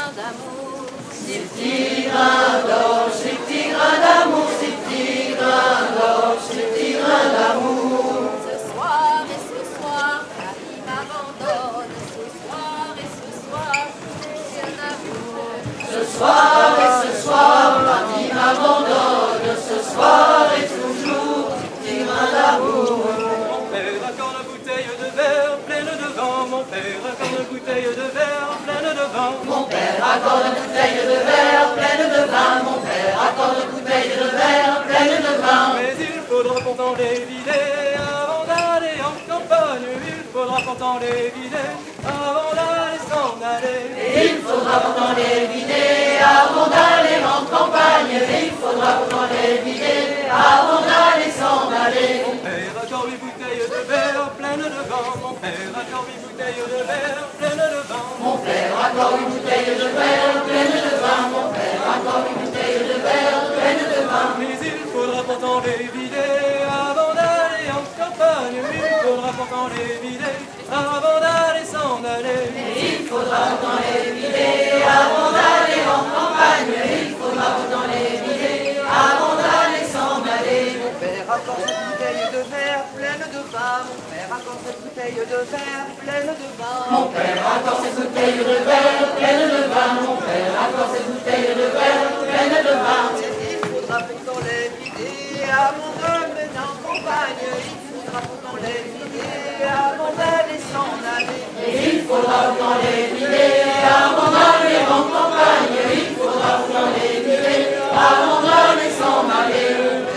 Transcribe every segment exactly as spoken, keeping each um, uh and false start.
grains d'amour. Ces petits grains d'or, ces petits grains d'amour, ces petits grains d'or, ces petits grains d'amour. Ce soir et ce soir, Paris m'abandonne. Ce soir et ce soir, c'est un amour. Ce soir et ce soir, Paris m'abandonne. Ce soir et toujours, petits grains d'amour. Mon père accorde une bouteille de verre pleine de vin. Mon père accorde une bouteille de verre pleine de vin. Mon père accorde une bouteille de verre pleine de vin. Mon père accorde une bouteille de verre pleine de vin. Mais il faudra pourtant les vider avant d'aller en campagne. Il faudra pourtant les vider avant d'aller s'en aller. Et il faudra pourtant les vider avant d'aller en campagne. Et il faudra pourtant les vider avant d'aller s'en aller. Mon père accorde une bouteille de verre pleine de vin. Mon père accorde une bouteille de verre pleine de vin. Mon père accorde une bouteille de verre pleine de vin. Mon père accorde une bouteille de verre pleine de vin. Mais il faudra pourtant les vider avant d'aller en campagne. Il faudra pourtant les vider avant d'aller s'en aller. Et il faudra pourtant les vider avant d'aller en campagne. Et il faudra pourtant les vider avant d'aller s'en aller. Mon père accorde cette bouteille de verre pleine de vin. Mon père accorde cette bouteille de verre pleine de vin. Mon père accorde cette bouteille de verre pleine de vin. Mon père accorde cette bouteille de verre pleine de vin. Il faudra pourtant les vider avant de mener en campagne. Il faudra pourtant les vider avant d'aller s'en aller. Et il faudra pourtant les vider avant d'aller en campagne. Il faudra pourtant les vider avant d'aller s'en aller.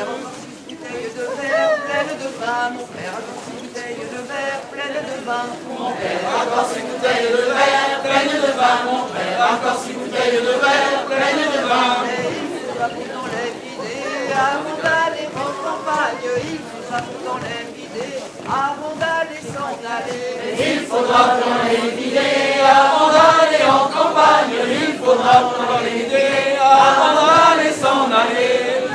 Mon père accorde cette bouteille de verre pleine de vin. Mon père Mon père accorde accorde cette bouteille de verre pleine de vin. cette bouteille de verre pleine de vin. Mon père accorde cette bouteille de verre pleine de vin. Et il faudra pourtant les vider avant d'aller en campagne. Il faudra pourtant les vider avant d'aller s'en aller. Il faudra pourtant les vider avant d'aller en campagne. Il faudra pourtant les vider avant d'aller s'en aller.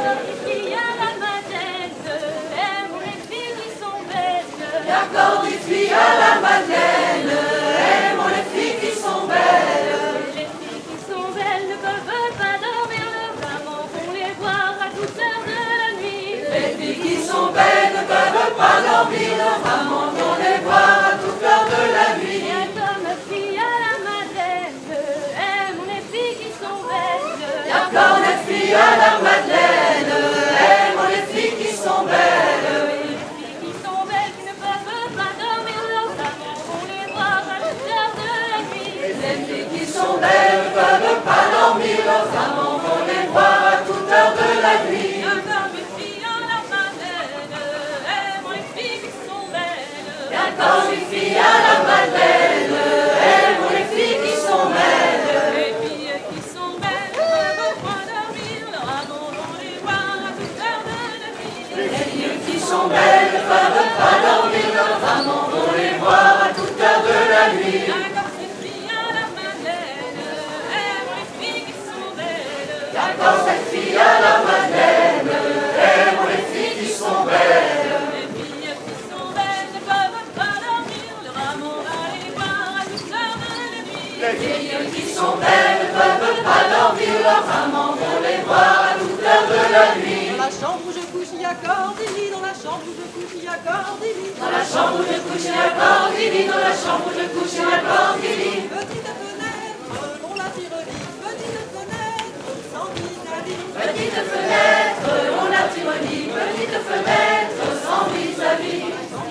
Il y a la Madeleine, aime les filles qui sont belles. Il y a encore des filles à la Madeleine, aimons les filles qui sont belles. Les filles qui sont belles ne peuvent pas dormir le maman, on les voir à toute heure de la nuit. Les filles qui sont belles ne peuvent pas dormir, leur maman vont les voir à toute heure de la nuit. Il y a comme fille à la Madeleine, aime les filles qui sont belles. Il y a encore des filles à la Madeleine, aimons les filles qui sont belles. Les filles qui sont belles qui ne peuvent pas dormir leurs amants, on les voir à toute heure de la nuit. Les filles qui sont belles ne peuvent pas dormir, leurs amants vont les voir à toute heure de la nuit. Il y a comme fille à la Madeleine, aime les filles qui sont belles. Il y a encore des filles à la Madeleine, aimons les filles qui sont belles. Les filles qui sont belles ne peuvent pas dormir, leurs amants vont les voir à toute heure de la nuit. Les filles qui sont belles ne peuvent pas dormir, leurs amants vont les voir à toute heure de la nuit. Il y a comme cette fille à la Madeleine, aime les filles qui sont belles. Il y a encore cette fille à la Madeleine, aimons les filles qui sont belles. Les filles qui sont belles ne peuvent pas dormir, leur amant va les voir à toute heure de la nuit. Les filles qui sont belles ne peuvent pas dormir, leurs amants vont les voir à toute heure de la nuit. Dans la chambre où je couche, il y a Cordelie. Dans la chambre où je couche, il y a Cordelie. Dans la chambre où je couche, il y a Cordelie. Dans la chambre où je couche, il y a Cordelie. Petite fenêtre, on la tirelie. Petite fenêtre, sans vis-à-vis. Petite fenêtre, on la tire-lit. Petite fenêtre, sans vis-à-vis.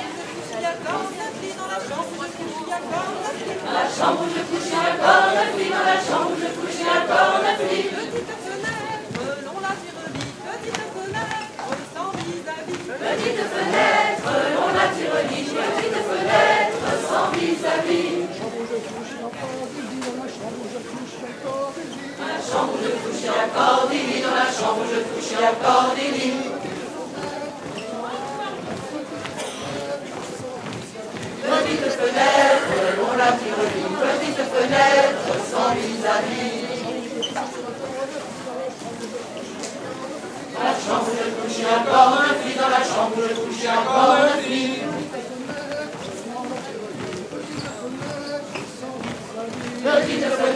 Il y a Cordelie. Dans la chambre où je couche, il y a Cordelie. Dans la chambre où je couche, il y a Cordelie. Dans la chambre où je couche, il y a Cordelie. Petite fenêtre, on la tirelie. Petite fenêtre, sans vis-à-vis. Petite fenêtre, on la tire-lit. Petite fenêtre, sans vis-à-vis. Dans la chambre où je couche, il y a Cordelie. Dans la chambre où je couche, il y a Cordelie. Petite fenêtre, on la tire-lit. Petite fenêtre, sans vis-à-vis. Dans la chambre où je couche, il y a encore un fille. Dans la chambre où je couche, il y a encore un fille. Petite fenêtre.